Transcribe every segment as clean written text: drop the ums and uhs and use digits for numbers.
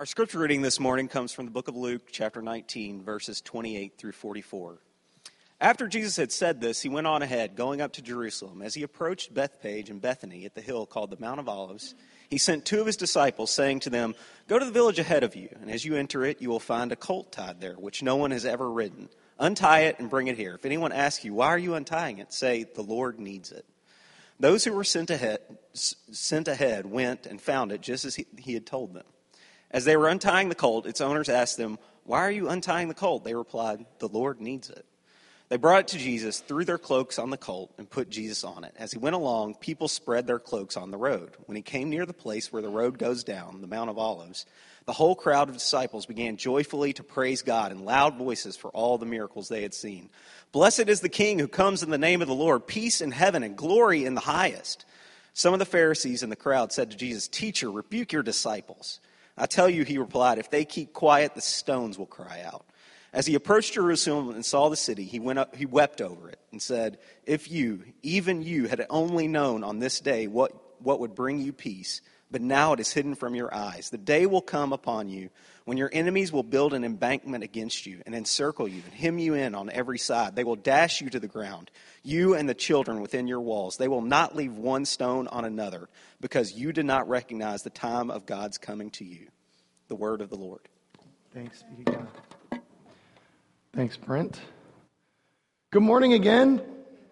Our scripture reading this morning comes from the book of Luke, chapter 19, verses 28 through 44. After Jesus had said this, he went on ahead, going up to Jerusalem. As he approached Bethphage and Bethany at the hill called the Mount of Olives, he sent two of his disciples, saying to them, "Go to the village ahead of you, and as you enter it, you will find a colt tied there, which no one has ever ridden. Untie it and bring it here. If anyone asks you, 'Why are you untying it?' say, 'The Lord needs it.'" Those who were sent ahead went and found it just as he had told them. As they were untying the colt, its owners asked them, "Why are you untying the colt?" They replied, "The Lord needs it." They brought it to Jesus, threw their cloaks on the colt, and put Jesus on it. As he went along, people spread their cloaks on the road. When he came near the place where the road goes down, the Mount of Olives, the whole crowd of disciples began joyfully to praise God in loud voices for all the miracles they had seen. "Blessed is the King who comes in the name of the Lord, peace in heaven and glory in the highest." Some of the Pharisees in the crowd said to Jesus, "Teacher, rebuke your disciples." "I tell you," he replied, "if they keep quiet, the stones will cry out." As he approached Jerusalem and saw the city, he wept over it and said, "If you, even you, had only known on this day what would bring you peace, but now it is hidden from your eyes. The day will come upon you when your enemies will build an embankment against you and encircle you and hem you in on every side. They will dash you to the ground, you and the children within your walls. They will not leave one stone on another, because you did not recognize the time of God's coming to you." The word of the Lord. Thanks be to God. Thanks, Brent. Good morning again.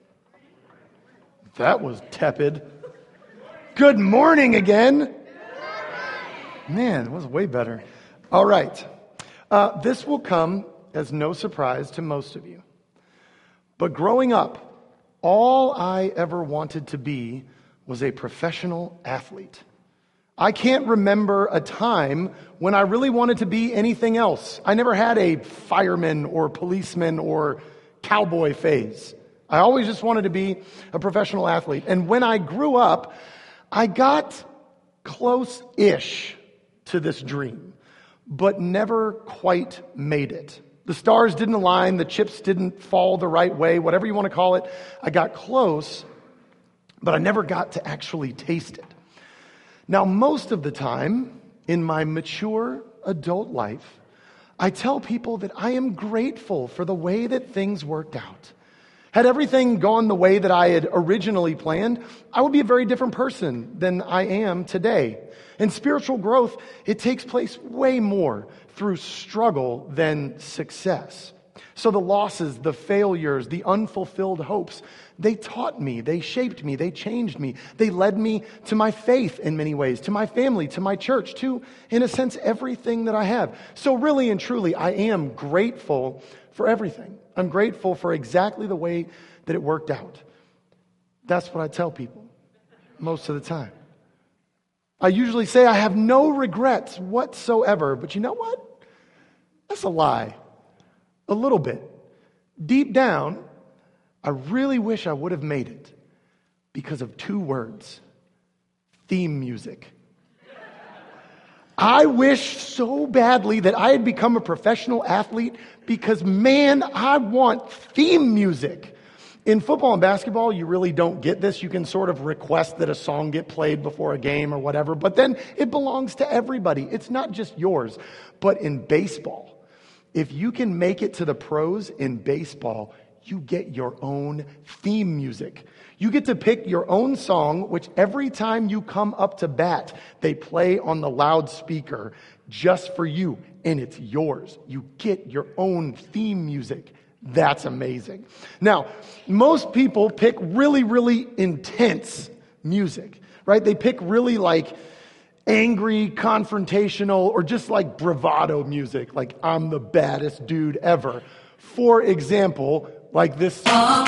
That was tepid. Good morning again. Man, it was way better. All right. This will come as no surprise to most of you. But growing up, all I ever wanted to be was a professional athlete. I can't remember a time when I really wanted to be anything else. I never had a fireman or policeman or cowboy phase. I always just wanted to be a professional athlete. And when I grew up, I got close-ish to this dream, but never quite made it. The stars didn't align, the chips didn't fall the right way, whatever you want to call it. I got close, but I never got to actually taste it. Now, most of the time in my mature adult life, I tell people that I am grateful for the way that things worked out. Had everything gone the way that I had originally planned, I would be a very different person than I am today. And spiritual growth, it takes place way more through struggle than success. So the losses, the failures, the unfulfilled hopes, they taught me, they shaped me, they changed me. They led me to my faith in many ways, to my family, to my church, to, in a sense, everything that I have. So really and truly, I am grateful for everything. I'm grateful for exactly the way that it worked out. That's what I tell people most of the time. I usually say I have no regrets whatsoever, but you know what? That's a lie. A little bit. Deep down, I really wish I would have made it because of two words: theme music. I wish so badly that I had become a professional athlete because, man, I want theme music. In football and basketball, you really don't get this. You can sort of request that a song get played before a game or whatever, but then it belongs to everybody. It's not just yours. But in baseball, if you can make it to the pros in baseball, you get your own theme music. You get to pick your own song, which every time you come up to bat, they play on the loudspeaker just for you, and it's yours. You get your own theme music. That's amazing. Now, most people pick really, really intense music, right? They pick really like angry, confrontational, or just like bravado music, like I'm the baddest dude ever. For example, like this song.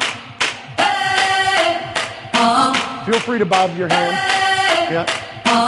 Feel free to bob your hand. Yeah.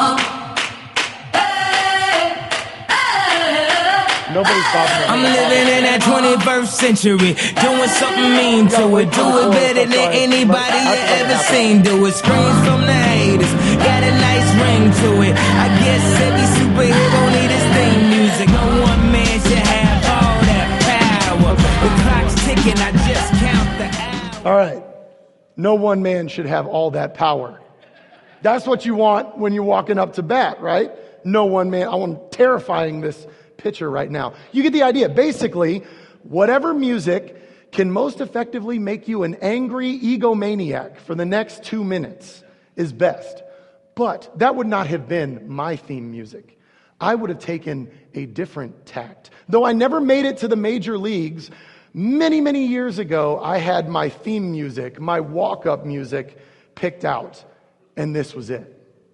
Nobody's bobbing their hand. I'm living in that 21st century, doing something mean to it. Do it better than anybody you ever seen. Do it. Screams from the haters, got a nice ring to it. I guess every superhero need his theme music. No one man should have all that power. The clock's ticking, I just count the hours. All right. No one man should have all that power. That's what you want when you're walking up to bat, right? no one, man. I'm terrifying this picture right now. You get the idea. Basically, whatever music can most effectively make you an angry egomaniac for the next 2 minutes is best. But that would not have been my theme music. I would have taken a different tact. Though I never made it to the major leagues, many, many years ago, I had my theme music, my walk-up music picked out, and this was it.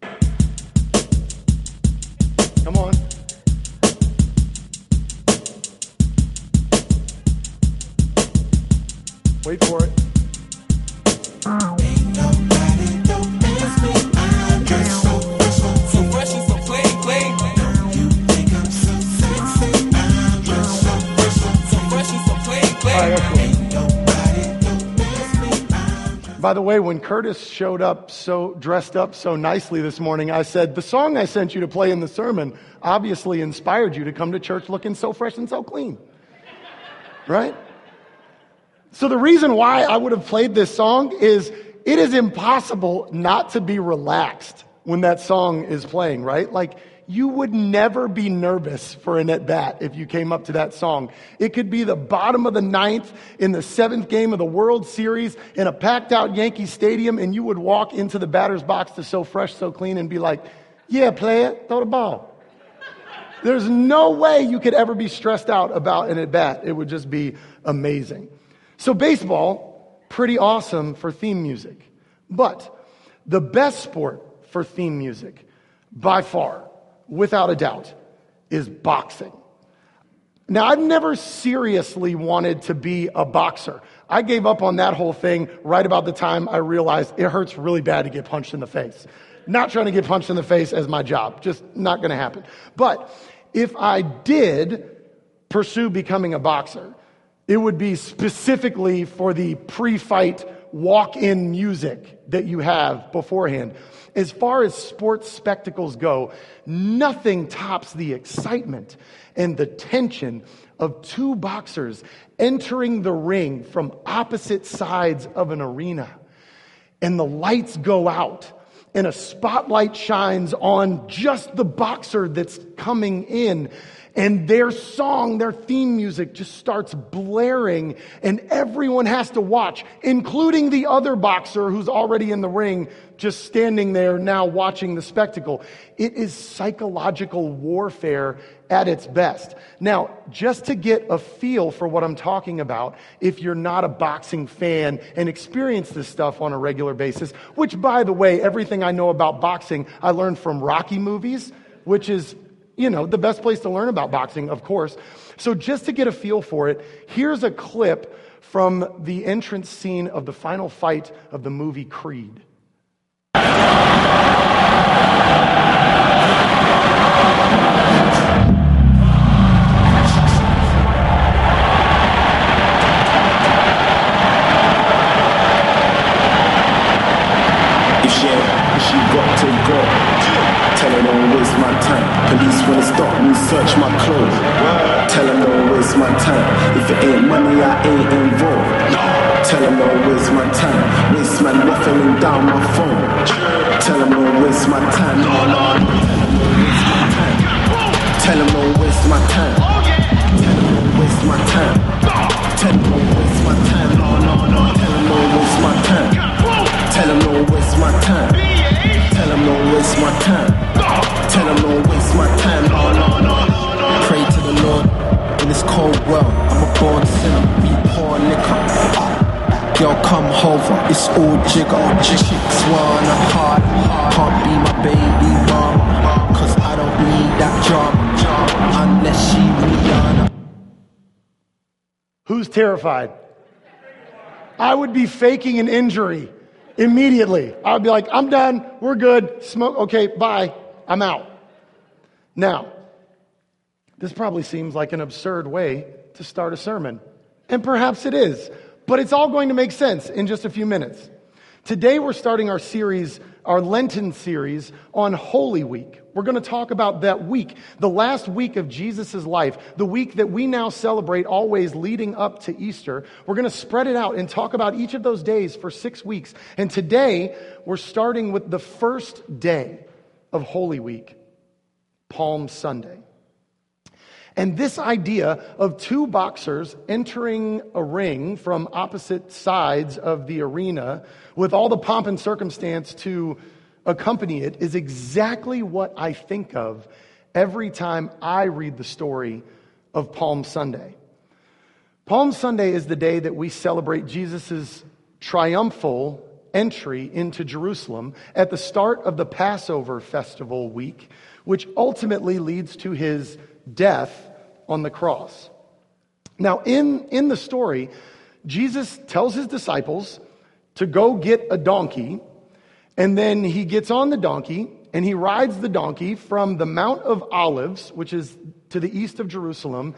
Come on. Wait for it. By the way, when Curtis showed up so dressed up so nicely this morning, I said, the song I sent you to play in the sermon obviously inspired you to come to church looking so fresh and so clean. Right? So the reason why I would have played this song is it is impossible not to be relaxed when that song is playing, right? Like, you would never be nervous for an at-bat if you came up to that song. It could be the bottom of the ninth in the 7th game of the World Series in a packed-out Yankee Stadium, and you would walk into the batter's box to So Fresh, So Clean and be like, yeah, player, throw the ball. There's no way you could ever be stressed out about an at-bat. It would just be amazing. So baseball, pretty awesome for theme music. But the best sport for theme music, by far, without a doubt, is boxing. Now, I've never seriously wanted to be a boxer. I gave up on that whole thing right about the time I realized it hurts really bad to get punched in the face. Not trying to get punched in the face as my job. Just not going to happen. But if I did pursue becoming a boxer, it would be specifically for the pre-fight walk-in music that you have beforehand. As far as sports spectacles go, nothing tops the excitement and the tension of two boxers entering the ring from opposite sides of an arena. And the lights go out, and a spotlight shines on just the boxer that's coming in. And their song, their theme music just starts blaring, and everyone has to watch, including the other boxer who's already in the ring, just standing there now watching the spectacle. It is psychological warfare at its best. Now, just to get a feel for what I'm talking about, if you're not a boxing fan and experience this stuff on a regular basis, which, by the way, everything I know about boxing, I learned from Rocky movies, which is, you know, the best place to learn about boxing, of course. So just to get a feel for it, here's a clip from the entrance scene of the final fight of the movie Creed. If she got to go, tell her don't waste my time. Police wanna stop me, search my clothes. Tell her don't waste my time. If it ain't money, I ain't involved. Tell her don't waste my time. Waste man waffling down my phone. Tell her don't waste my time. Tell her don't waste my time. Tell her don't waste my time. Tell her don't waste my time. Tell her don't waste my time. Tell her don't waste my time. Tell them don't waste my time. Tell them don't waste my time. Pray to the Lord in this cold world. I'm a born sinner, be poor liquor. Girl, come over, it's all jigger. Chicks wanna hard, can't be my baby mom, cause I don't need that job unless she Rihanna. Who's terrified? I would be faking an injury immediately. I would be like, I'm done, we're good, smoke, okay, bye, I'm out. Now, this probably seems like an absurd way to start a sermon, and perhaps it is, but it's all going to make sense in just a few minutes. Today we're starting our series, our Lenten series on Holy Week. We're going to talk about that week, the last week of Jesus' life, the week that we now celebrate always leading up to Easter. We're going to spread it out and talk about each of those days for 6 weeks. And today we're starting with the first day of Holy Week, Palm Sunday. And this idea of two boxers entering a ring from opposite sides of the arena with all the pomp and circumstance to accompany it is exactly what I think of every time I read the story of Palm Sunday. Palm Sunday is the day that we celebrate Jesus' triumphal entry into Jerusalem at the start of the Passover festival week, which ultimately leads to his death on the cross. Now, in the story, Jesus tells his disciples to go get a donkey, and then he gets on the donkey, and he rides the donkey from the Mount of Olives, which is to the east of Jerusalem,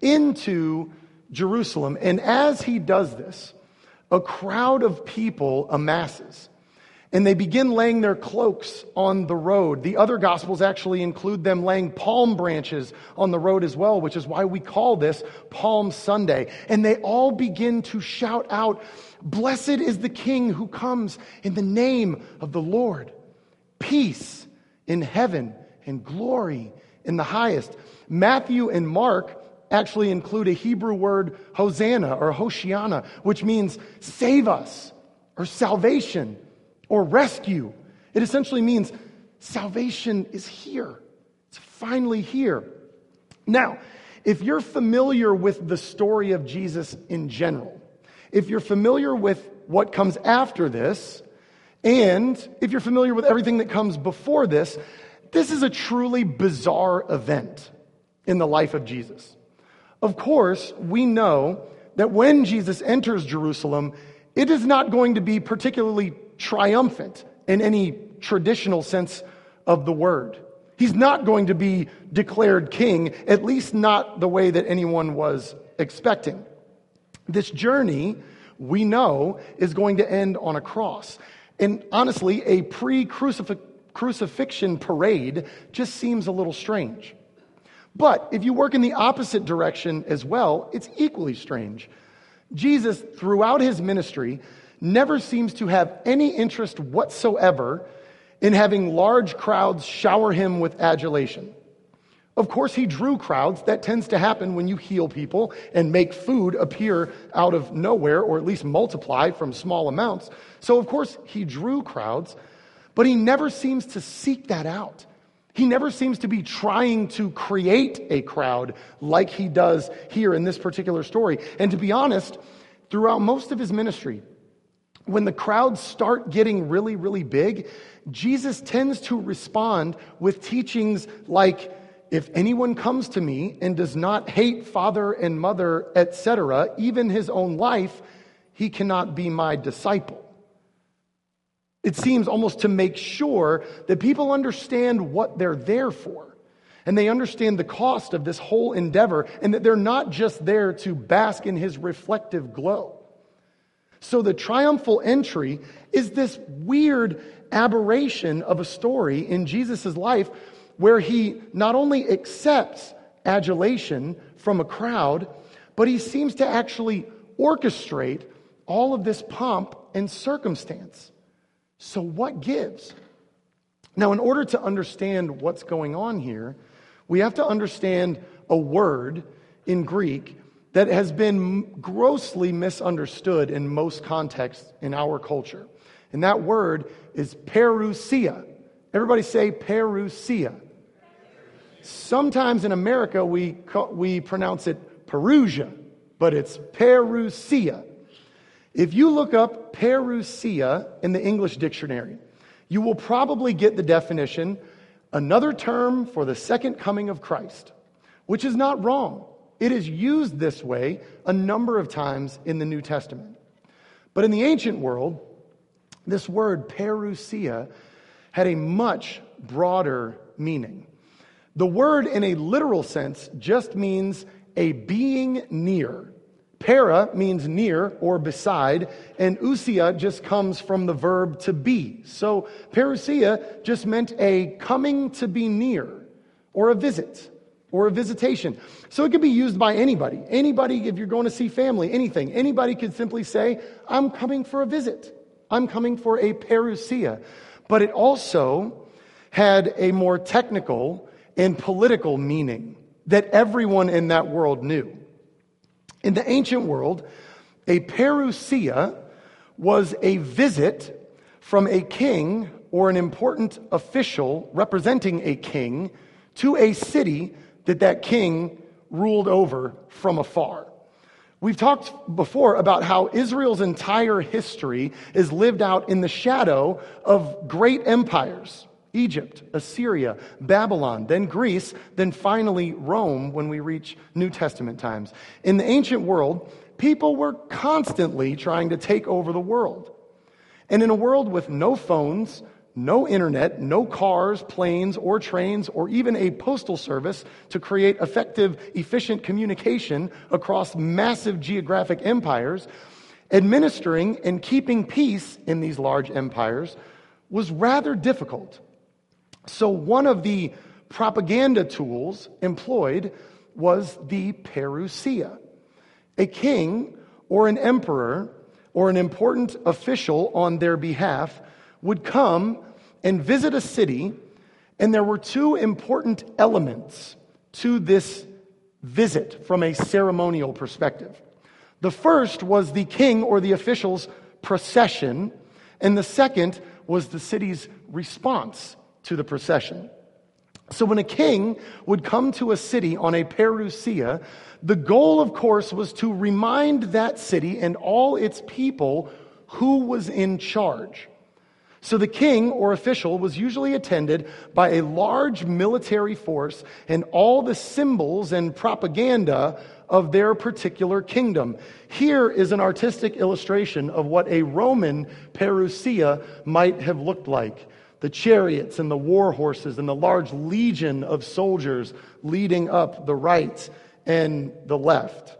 into Jerusalem. And as he does this, a crowd of people amasses, and they begin laying their cloaks on the road. The other Gospels actually include them laying palm branches on the road as well, which is why we call this Palm Sunday. And they all begin to shout out, "Blessed is the King who comes in the name of the Lord. Peace in heaven and glory in the highest." Matthew and Mark actually include a Hebrew word, Hosanna or Hoshiana, which means save us or salvation or rescue. It essentially means salvation is here. It's finally here. Now, if you're familiar with the story of Jesus in general, if you're familiar with what comes after this, and if you're familiar with everything that comes before this, this is a truly bizarre event in the life of Jesus. Of course, we know that when Jesus enters Jerusalem, it is not going to be particularly triumphant in any traditional sense of the word. He's not going to be declared king, at least not the way that anyone was expecting. This journey, we know, is going to end on a cross. And honestly, a pre-crucifixion parade just seems a little strange. But if you work in the opposite direction as well, it's equally strange. Jesus, throughout his ministry, never seems to have any interest whatsoever in having large crowds shower him with adulation. Of course, he drew crowds. That tends to happen when you heal people and make food appear out of nowhere, or at least multiply from small amounts. So, of course, he drew crowds, but he never seems to seek that out. He never seems to be trying to create a crowd like he does here in this particular story. And to be honest, throughout most of his ministry, when the crowds start getting really, really big, Jesus tends to respond with teachings like, if anyone comes to me and does not hate father and mother, etc., even his own life, he cannot be my disciple. It seems almost to make sure that people understand what they're there for, and they understand the cost of this whole endeavor, and that they're not just there to bask in his reflective glow. So the triumphal entry is this weird aberration of a story in Jesus' life where he not only accepts adulation from a crowd, but he seems to actually orchestrate all of this pomp and circumstance. So what gives? Now, in order to understand what's going on here, we have to understand a word in Greek that has been grossly misunderstood in most contexts in our culture. And that word is parousia. Everybody say parousia. Sometimes in America we pronounce it Perusia, but it's parousia. If you look up parousia in the English dictionary, you will probably get the definition, another term for the second coming of Christ, which is not wrong. It is used this way a number of times in the New Testament. But in the ancient world, this word parousia had a much broader meaning. The word in a literal sense just means a being near. Para means near or beside, and ousia just comes from the verb to be. So parousia just meant a coming to be near, or a visit, or a visitation. So it could be used by anybody. Anybody, if you're going to see family, anything. Anybody could simply say, I'm coming for a visit. I'm coming for a parousia. But it also had a more technical and political meaning that everyone in that world knew. In the ancient world, a parousia was a visit from a king or an important official representing a king to a city that king ruled over from afar. We've talked before about how Israel's entire history is lived out in the shadow of great empires. Egypt, Assyria, Babylon, then Greece, then finally Rome when we reach New Testament times. In the ancient world, people were constantly trying to take over the world. And in a world with no phones, no internet, no cars, planes, or trains, or even a postal service to create effective, efficient communication across massive geographic empires, administering and keeping peace in these large empires was rather difficult. So one of the propaganda tools employed was the parousia. A king or an emperor or an important official on their behalf would come and visit a city, and there were two important elements to this visit from a ceremonial perspective. The first was the king or the official's procession, and the second was the city's response to the procession. So when a king would come to a city on a parousia, the goal, of course, was to remind that city and all its people who was in charge. So the king or official was usually attended by a large military force and all the symbols and propaganda of their particular kingdom. Here is an artistic illustration of what a Roman parousia might have looked like. The chariots and the war horses and the large legion of soldiers leading up the right and the left.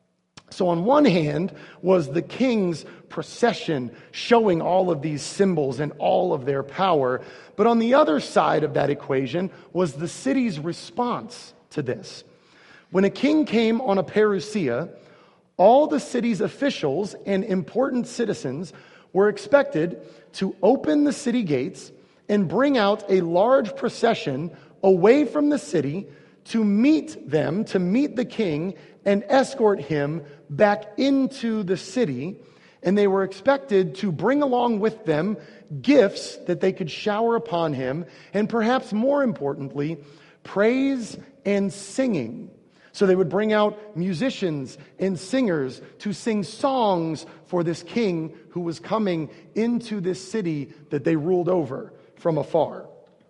So on one hand was the king's procession showing all of these symbols and all of their power. But on the other side of that equation was the city's response to this. When a king came on a parousia, all the city's officials and important citizens were expected to open the city gates and bring out a large procession away from the city to meet them, to meet the king, and escort him back into the city. And they were expected to bring along with them gifts that they could shower upon him, and perhaps more importantly, praise and singing. So they would bring out musicians and singers to sing songs for this king who was coming into this city that they ruled over from afar.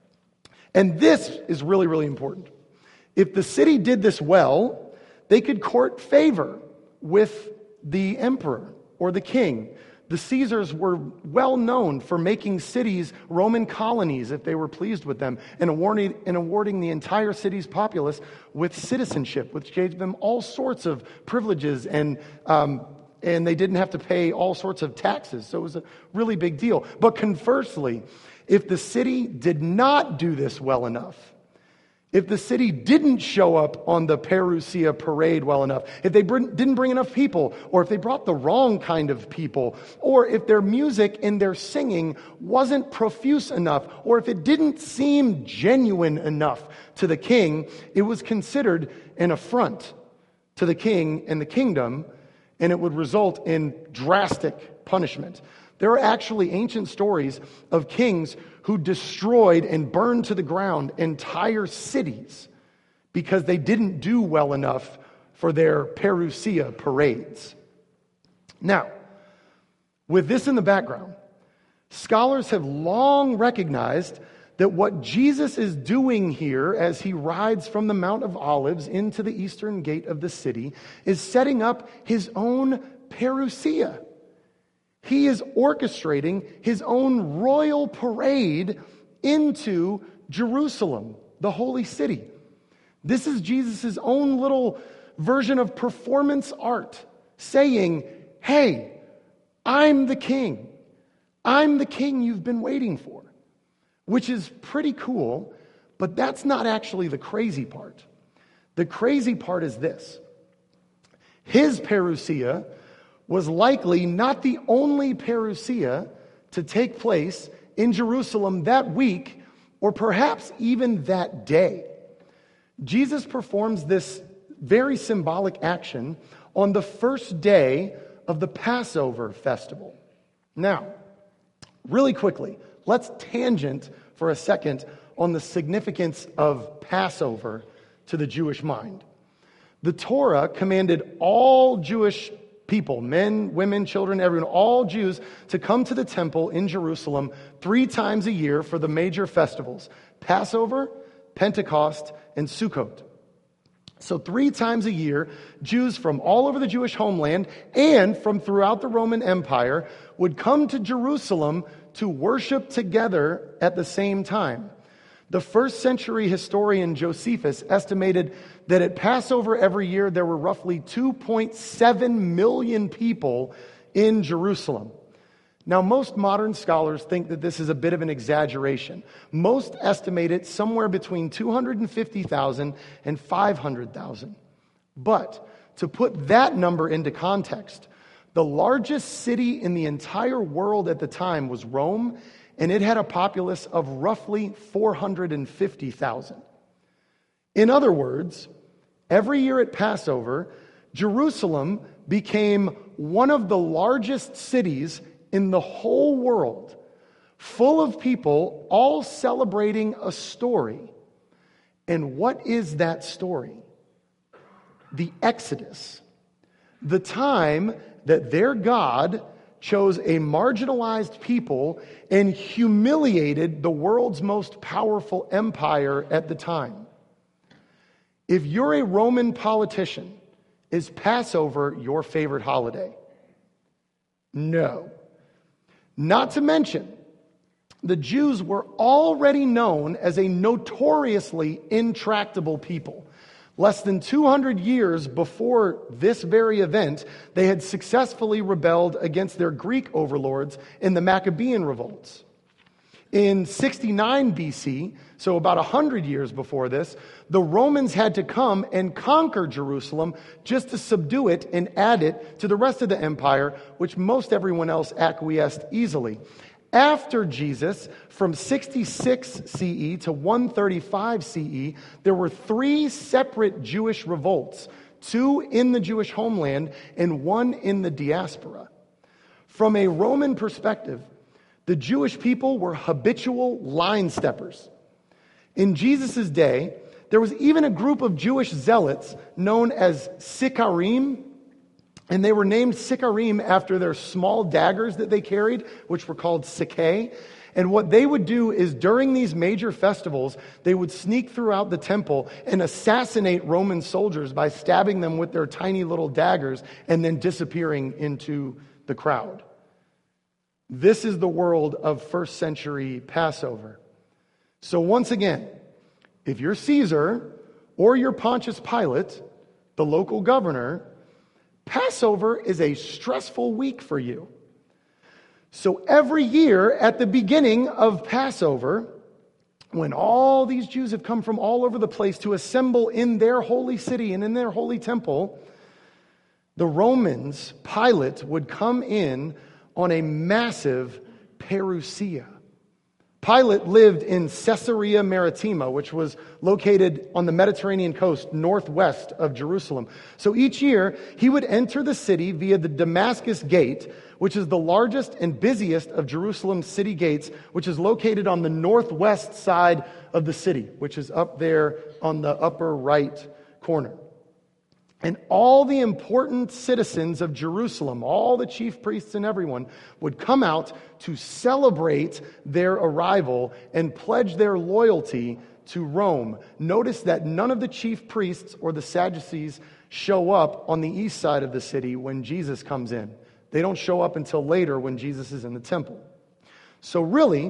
And this is really, really important. If the city did this well, they could court favor with the emperor or the king. The Caesars were well known for making cities Roman colonies if they were pleased with them, and awarding the entire city's populace with citizenship, which gave them all sorts of privileges, and they didn't have to pay all sorts of taxes. So it was a really big deal. But conversely, if the city did not do this well enough, if the city didn't show up on the parousia parade well enough, if they didn't bring enough people, or if they brought the wrong kind of people, or if their music and their singing wasn't profuse enough, or if it didn't seem genuine enough to the king, it was considered an affront to the king and the kingdom, and it would result in drastic punishment. There are actually ancient stories of kings who destroyed and burned to the ground entire cities because they didn't do well enough for their parousia parades. Now, with this in the background, scholars have long recognized that what Jesus is doing here as he rides from the Mount of Olives into the eastern gate of the city is setting up his own parousia. He is orchestrating his own royal parade into Jerusalem, the holy city. This is Jesus' own little version of performance art, saying, hey, I'm the king. I'm the king you've been waiting for, which is pretty cool, but that's not actually the crazy part. The crazy part is this. His parousia was likely not the only parousia to take place in Jerusalem that week, or perhaps even that day. Jesus performs this very symbolic action on the first day of the Passover festival. Now, really quickly, let's tangent for a second on the significance of Passover to the Jewish mind. The Torah commanded all Jewish people, men, women, children, everyone, all Jews, to come to the temple in Jerusalem 3 times a year for the major festivals: Passover, Pentecost, and Sukkot. So 3 times a year, Jews from all over the Jewish homeland and from throughout the Roman Empire would come to Jerusalem to worship together at the same time. The first century historian Josephus estimated that at Passover every year there were roughly 2.7 million people in Jerusalem. Now, most modern scholars think that this is a bit of an exaggeration. Most estimate it somewhere between 250,000 and 500,000. But to put that number into context, the largest city in the entire world at the time was Rome, and it had a populace of roughly 450,000. In other words, every year at Passover, Jerusalem became one of the largest cities in the whole world, full of people all celebrating a story. And what is that story? The Exodus. The time that their God chose a marginalized people and humiliated the world's most powerful empire at the time. If you're a Roman politician, is Passover your favorite holiday? No. Not to mention, the Jews were already known as a notoriously intractable people. Less than 200 years before this very event, they had successfully rebelled against their Greek overlords in the Maccabean revolts. In 69 BC, so about 100 years before this, the Romans had to come and conquer Jerusalem just to subdue it and add it to the rest of the empire, which most everyone else acquiesced easily. After Jesus, from 66 CE to 135 CE, there were 3 separate Jewish revolts, 2 in the Jewish homeland and 1 in the diaspora. From a Roman perspective, the Jewish people were habitual line steppers. In Jesus' day, there was even a group of Jewish zealots known as Sikarim, and they were named Sikarim after their small daggers that they carried, which were called Sikai. And what they would do is during these major festivals, they would sneak throughout the temple and assassinate Roman soldiers by stabbing them with their tiny little daggers and then disappearing into the crowd. This is the world of first century Passover. So once again, if you're Caesar or you're Pontius Pilate, the local governor, Passover is a stressful week for you. So every year at the beginning of Passover, when all these Jews have come from all over the place to assemble in their holy city and in their holy temple, the Romans, Pilate, would come in on a massive parousia. Pilate lived in Caesarea Maritima, which was located on the Mediterranean coast northwest of Jerusalem. So each year, he would enter the city via the Damascus Gate, which is the largest and busiest of Jerusalem's city gates, which is located on the northwest side of the city, which is up there on the upper right corner. And all the important citizens of Jerusalem, all the chief priests and everyone, would come out to celebrate their arrival and pledge their loyalty to Rome. Notice that none of the chief priests or the Sadducees show up on the east side of the city when Jesus comes in. They don't show up until later when Jesus is in the temple. So really,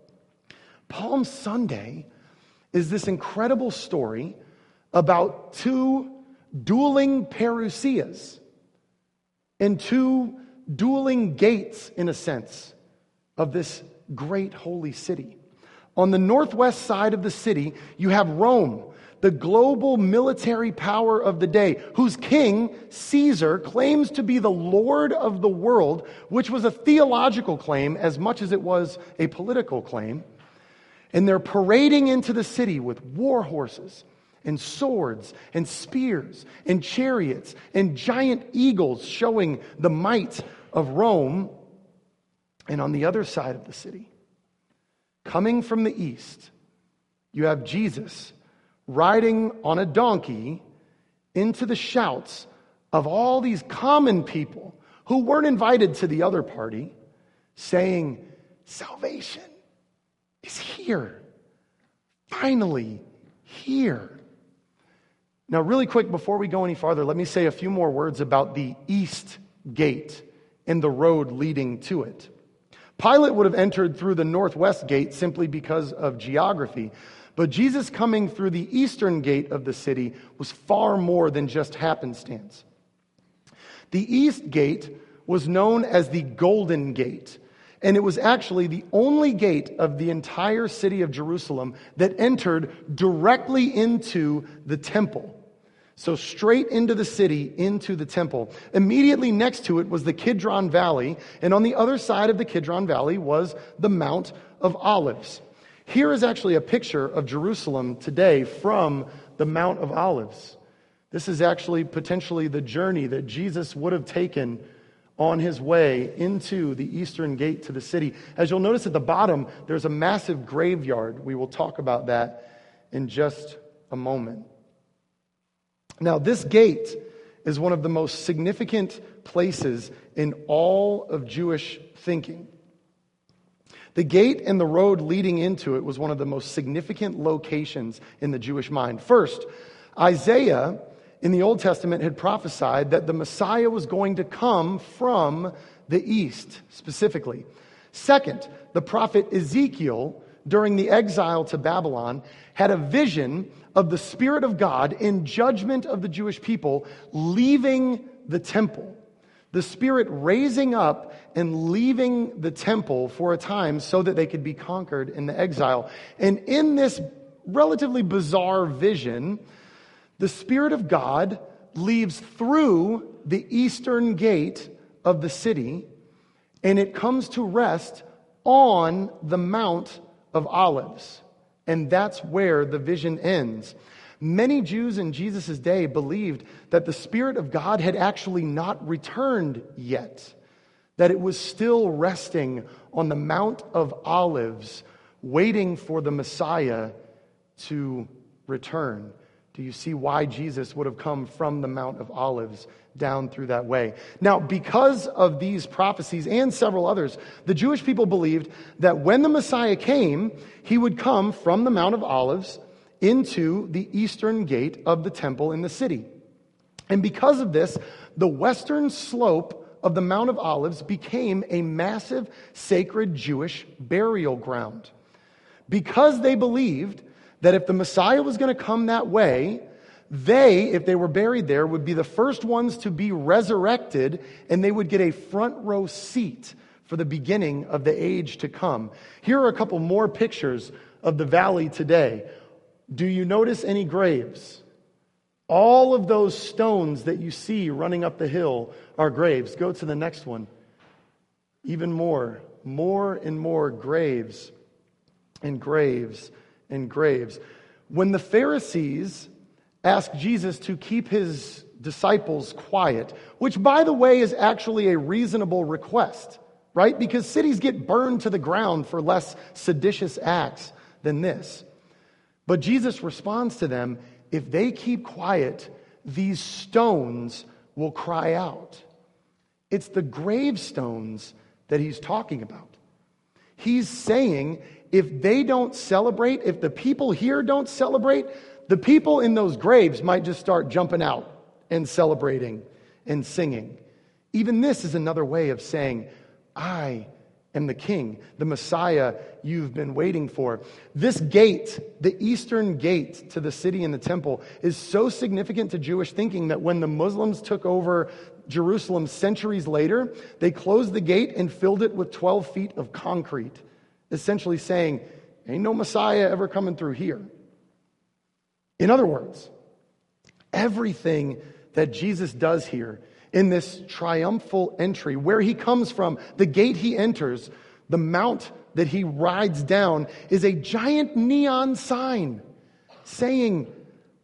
Palm Sunday is this incredible story about 2 dueling parousias and 2 dueling gates, in a sense, of this great holy city. On the northwest side of the city, you have Rome, the global military power of the day, whose king, Caesar, claims to be the Lord of the world, which was a theological claim as much as it was a political claim. And they're parading into the city with war horses and swords and spears and chariots and giant eagles showing the might of Rome. And on the other side of the city, coming from the east, you have Jesus riding on a donkey into the shouts of all these common people who weren't invited to the other party, saying, salvation is here. Finally here. Now, really quick, before we go any farther, let me say a few more words about the East Gate and the road leading to it. Pilate would have entered through the northwest gate simply because of geography, but Jesus coming through the eastern gate of the city was far more than just happenstance. The East Gate was known as the Golden Gate, and it was actually the only gate of the entire city of Jerusalem that entered directly into the temple. So straight into the city, into the temple. Immediately next to it was the Kidron Valley, and on the other side of the Kidron Valley was the Mount of Olives. Here is actually a picture of Jerusalem today from the Mount of Olives. This is actually potentially the journey that Jesus would have taken on his way into the eastern gate to the city. As you'll notice at the bottom, there's a massive graveyard. We will talk about that in just a moment. Now, this gate is one of the most significant places in all of Jewish thinking. The gate and the road leading into it was one of the most significant locations in the Jewish mind. First, Isaiah in the Old Testament had prophesied that the Messiah was going to come from the east, specifically. Second, the prophet Ezekiel, during the exile to Babylon, had a vision of the Spirit of God in judgment of the Jewish people leaving the temple. The Spirit raising up and leaving the temple for a time so that they could be conquered in the exile. And in this relatively bizarre vision, the Spirit of God leaves through the eastern gate of the city, and it comes to rest on the Mount of Olives. And that's where the vision ends. Many Jews in Jesus' day believed that the Spirit of God had actually not returned yet, that it was still resting on the Mount of Olives, waiting for the Messiah to return. Do you see why Jesus would have come from the Mount of Olives down through that way? Now, because of these prophecies and several others, the Jewish people believed that when the Messiah came, he would come from the Mount of Olives into the eastern gate of the temple in the city. And because of this, the western slope of the Mount of Olives became a massive sacred Jewish burial ground. Because they believed that if the Messiah was going to come that way, they, if they were buried there, would be the first ones to be resurrected, and they would get a front row seat for the beginning of the age to come. Here are a couple more pictures of the valley today. Do you notice any graves? All of those stones that you see running up the hill are graves. Go to the next one. Even more and more graves and graves and graves. When the Pharisees asked Jesus to keep his disciples quiet, which, by the way, is actually a reasonable request, right? Because cities get burned to the ground for less seditious acts than this. But Jesus responds to them, if they keep quiet, these stones will cry out. It's the gravestones that he's talking about. He's saying, if they don't celebrate, if the people here don't celebrate, the people in those graves might just start jumping out and celebrating and singing. Even this is another way of saying, I am the King, the Messiah you've been waiting for. This gate, the eastern gate to the city and the temple, is so significant to Jewish thinking that when the Muslims took over Jerusalem centuries later, they closed the gate and filled it with 12 feet of concrete, essentially saying, ain't no Messiah ever coming through here. In other words, everything that Jesus does here in this triumphal entry, where he comes from, the gate he enters, the mount that he rides down, is a giant neon sign saying,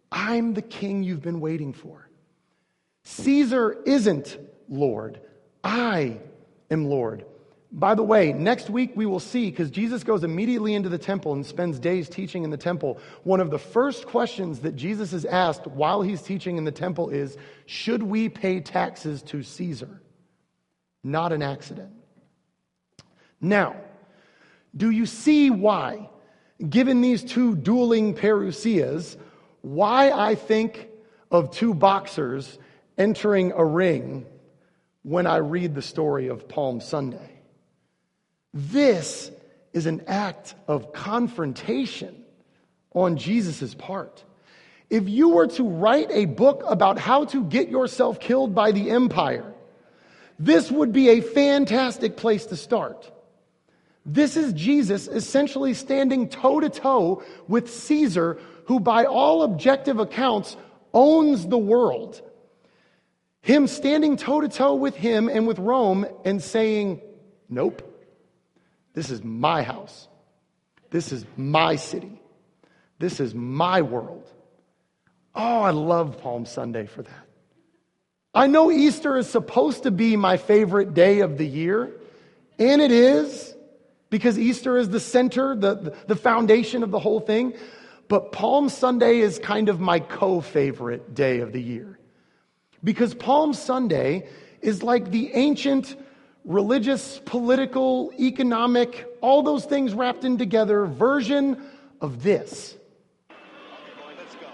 I'm the king you've been waiting for. Caesar isn't Lord. I am Lord. By the way, next week we will see, because Jesus goes immediately into the temple and spends days teaching in the temple. One of the first questions that Jesus is asked while he's teaching in the temple is, should we pay taxes to Caesar? Not an accident. Now, do you see why, given these two dueling parousias, why I think of two boxers entering a ring when I read the story of Palm Sunday? This is an act of confrontation on Jesus' part. If you were to write a book about how to get yourself killed by the empire, this would be a fantastic place to start. This is Jesus essentially standing toe-to-toe with Caesar, who by all objective accounts owns the world. Him standing toe-to-toe with him and with Rome and saying, nope. This is my house. This is my city. This is my world. Oh, I love Palm Sunday for that. I know Easter is supposed to be my favorite day of the year, and it is, because Easter is the center, the foundation of the whole thing. But Palm Sunday is kind of my co-favorite day of the year. Because Palm Sunday is like the ancient religious, political, economic, all those things wrapped in together version of this. Okay, boy, let's go.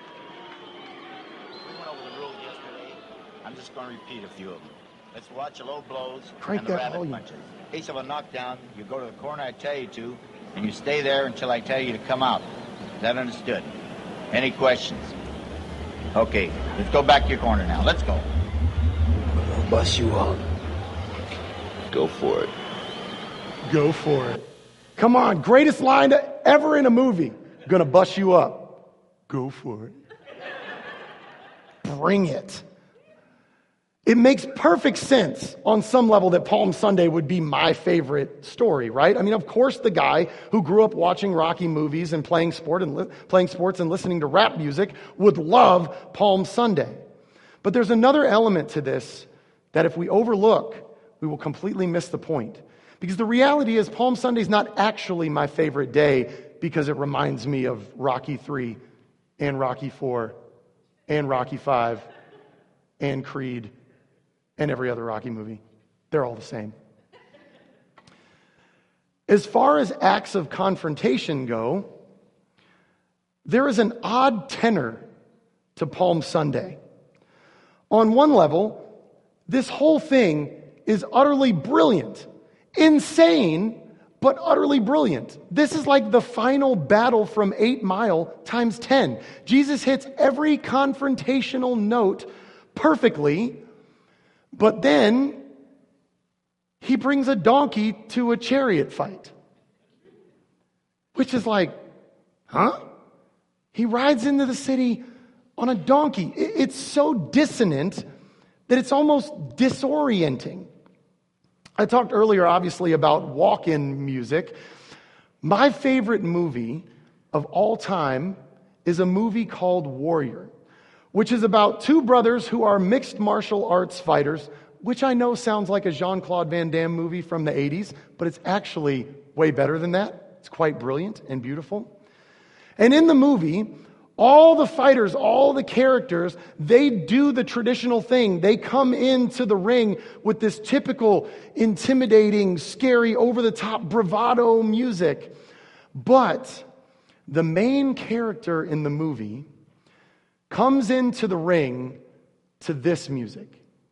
We went over the rules yesterday. I'm just going to repeat a few of them. Let's watch the low blows Crank and the that rabbit volume. punches. In case of a knockdown, you go to the corner I tell you to, and you stay there until I tell you to come out. Is that understood? Any questions? Okay, let's go back to your corner now. Let's go. I'll bust you up. Go for it. Go for it. Come on, greatest line ever in a movie. Gonna bust you up. Go for it. Bring it. It makes perfect sense on some level that Palm Sunday would be my favorite story, right? I mean, of course, the guy who grew up watching Rocky movies and playing sports and listening to rap music would love Palm Sunday. But there's another element to this that if we overlook, we will completely miss the point. Because the reality is Palm Sunday is not actually my favorite day because it reminds me of Rocky 3 and Rocky 4 and Rocky 5 and Creed and every other Rocky movie. They're all the same. As far as acts of confrontation go, there is an odd tenor to Palm Sunday. On one level, this whole thing is utterly brilliant. Insane, but utterly brilliant. This is like the final battle from 8 Mile times 10. Jesus hits every confrontational note perfectly, but then he brings a donkey to a chariot fight. Which is like, huh? He rides into the city on a donkey. It's so dissonant that it's almost disorienting. I talked earlier, obviously, about walk-in music. My favorite movie of all time is a movie called Warrior, which is about two brothers who are mixed martial arts fighters, which I know sounds like a Jean-Claude Van Damme movie from the 80s, but it's actually way better than that. It's quite brilliant and beautiful. And in the movie, all the fighters, all the characters, they do the traditional thing. They come into the ring with this typical, intimidating, scary, over-the-top bravado music. But the main character in the movie comes into the ring to this music.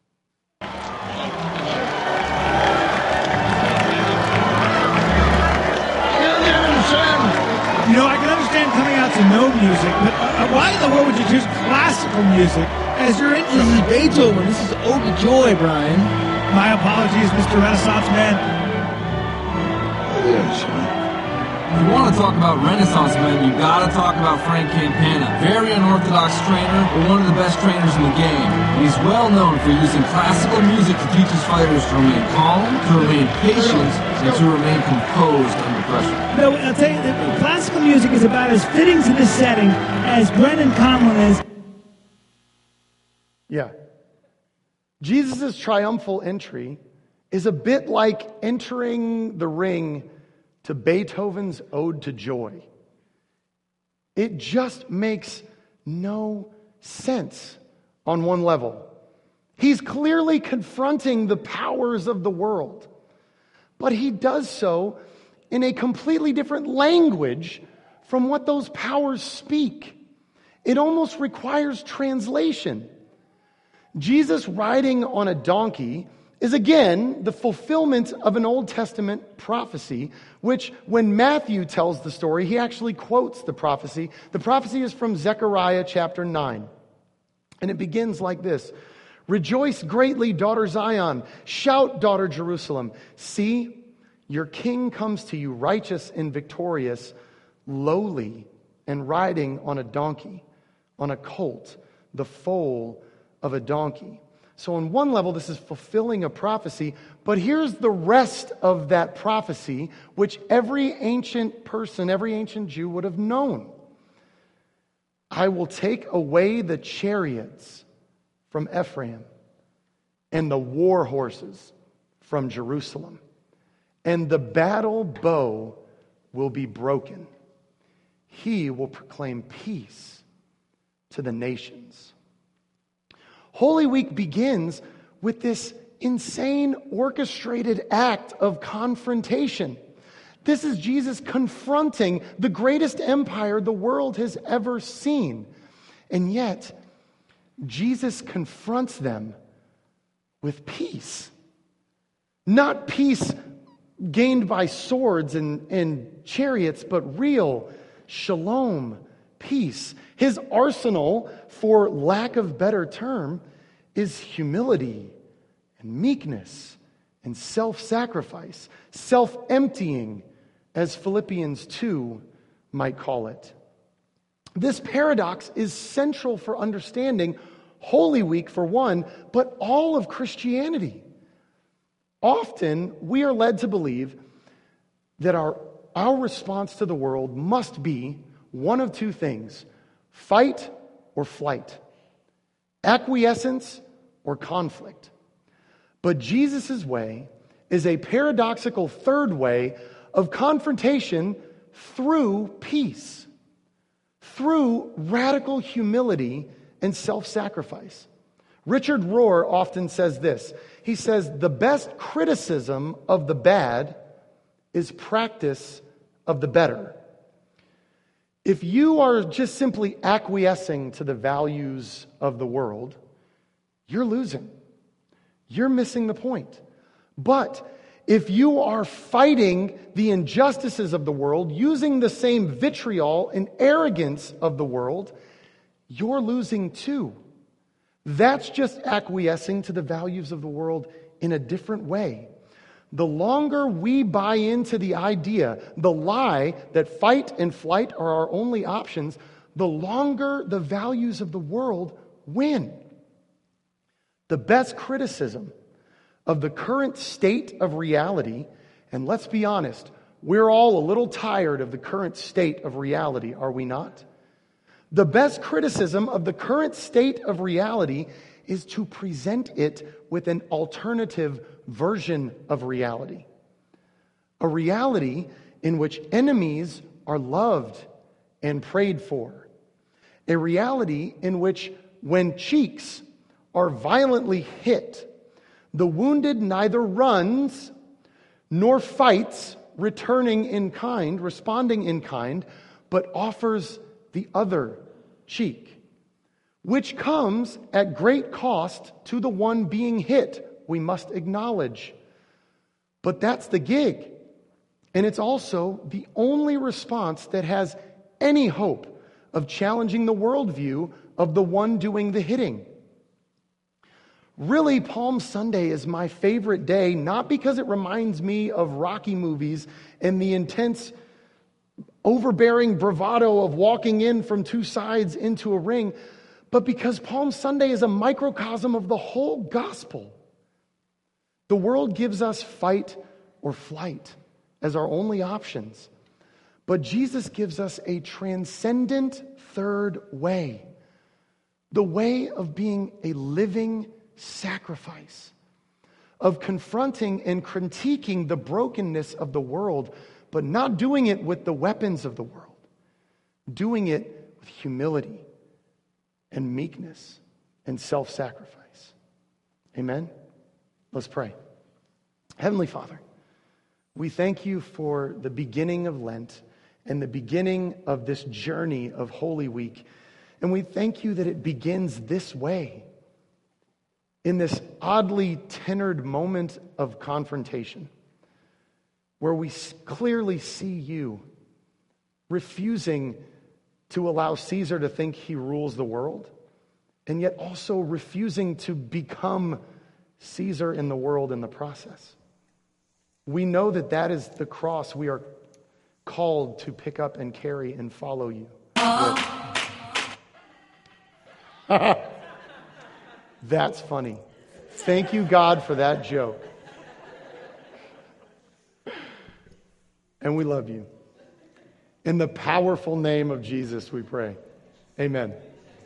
You know, I can understand coming out to no music, but why in the world would you choose classical music as your intro? This is Beethoven. This is Ode to Joy, Brian. My apologies, Mr. Renaissance Man. Yeah, sure. If you want to talk about Renaissance men, you gotta talk about Frank Campana. Very unorthodox trainer, but one of the best trainers in the game. And he's well known for using classical music to teach his fighters to remain calm, to remain patient, and to remain composed under pressure. No, I'll tell you, the classical music is about as fitting to this setting as Brendan Conlon is. Yeah. Jesus' triumphal entry is a bit like entering the ring to Beethoven's Ode to Joy. It just makes no sense on one level. He's clearly confronting the powers of the world, but he does so in a completely different language from what those powers speak. It almost requires translation. Jesus riding on a donkey is again the fulfillment of an Old Testament prophecy, which when Matthew tells the story, he actually quotes the prophecy. The prophecy is from Zechariah chapter 9. And it begins like this. Rejoice greatly, daughter Zion. Shout, daughter Jerusalem. See, your king comes to you, righteous and victorious, lowly and riding on a donkey, on a colt, the foal of a donkey. So on one level, this is fulfilling a prophecy, but here's the rest of that prophecy, which every ancient person, every ancient Jew would have known. I will take away the chariots from Ephraim and the war horses from Jerusalem, and the battle bow will be broken. He will proclaim peace to the nations. Holy Week begins with this insane orchestrated act of confrontation. This is Jesus confronting the greatest empire the world has ever seen. And yet, Jesus confronts them with peace. Not peace gained by swords and chariots, but real shalom, peace. His arsenal, for lack of better term, is humility and meekness and self-sacrifice, self-emptying, as Philippians 2 might call it. This paradox is central for understanding Holy Week for one, but all of Christianity. Often we are led to believe that our response to the world must be one of two things: fight or flight, acquiescence or conflict. But Jesus' way is a paradoxical third way of confrontation through peace, through radical humility and self-sacrifice. Richard Rohr often says this. He says, the best criticism of the bad is practice of the better. If you are just simply acquiescing to the values of the world, you're losing. You're missing the point. But if you are fighting the injustices of the world, using the same vitriol and arrogance of the world, you're losing too. That's just acquiescing to the values of the world in a different way. The longer we buy into the idea, the lie that fight and flight are our only options, the longer the values of the world win. The best criticism of the current state of reality, and let's be honest, we're all a little tired of the current state of reality, are we not? The best criticism of the current state of reality is to present it with an alternative version of reality. A reality in which enemies are loved and prayed for. A reality in which when cheeks are violently hit, the wounded neither runs nor fights, responding in kind, but offers the other cheek, which comes at great cost to the one being hit, we must acknowledge. But that's the gig. And it's also the only response that has any hope of challenging the worldview of the one doing the hitting. Really, Palm Sunday is my favorite day, not because it reminds me of Rocky movies and the intense overbearing bravado of walking in from two sides into a ring, but because Palm Sunday is a microcosm of the whole gospel. The world gives us fight or flight as our only options, but Jesus gives us a transcendent third way, the way of being a living sacrifice, of confronting and critiquing the brokenness of the world, but not doing it with the weapons of the world, doing it with humility and meekness and self-sacrifice. Amen? Let's pray. Heavenly Father, we thank you for the beginning of Lent and the beginning of this journey of Holy Week. And we thank you that it begins this way, in this oddly tenored moment of confrontation, where we clearly see you refusing to allow Caesar to think he rules the world, and yet also refusing to become Caesar in the world in the process. We know that that is the cross we are called to pick up and carry and follow you with. That's funny. Thank you, God, for that joke. And we love you. In the powerful name of Jesus, we pray. Amen.